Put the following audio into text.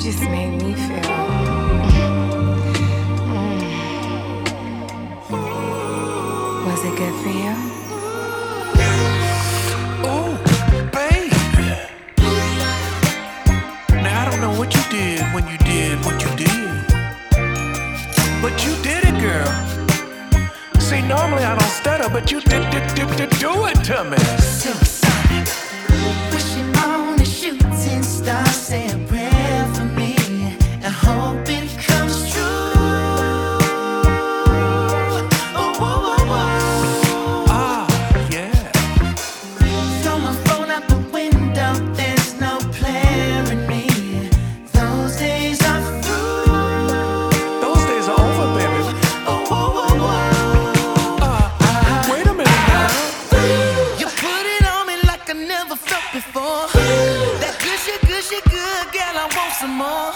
just made me feel. Was it good for you? Ooh, baby. Now I don't know what you did when you did what you did, but you did it, girl. See, normally I don't stutter, but you did do it to me. Supersonic, wishing on a shooting star, say a prayer for me and hope it comes true. Oh, oh, oh, oh. Ah, yeah. Throw my phone out the window, there's no player in me. Those days are through. Those days are over, baby. Oh, oh, oh, oh. Wait a minute now. You put it on me like I never felt before. That good shit, good, girl, I want some more.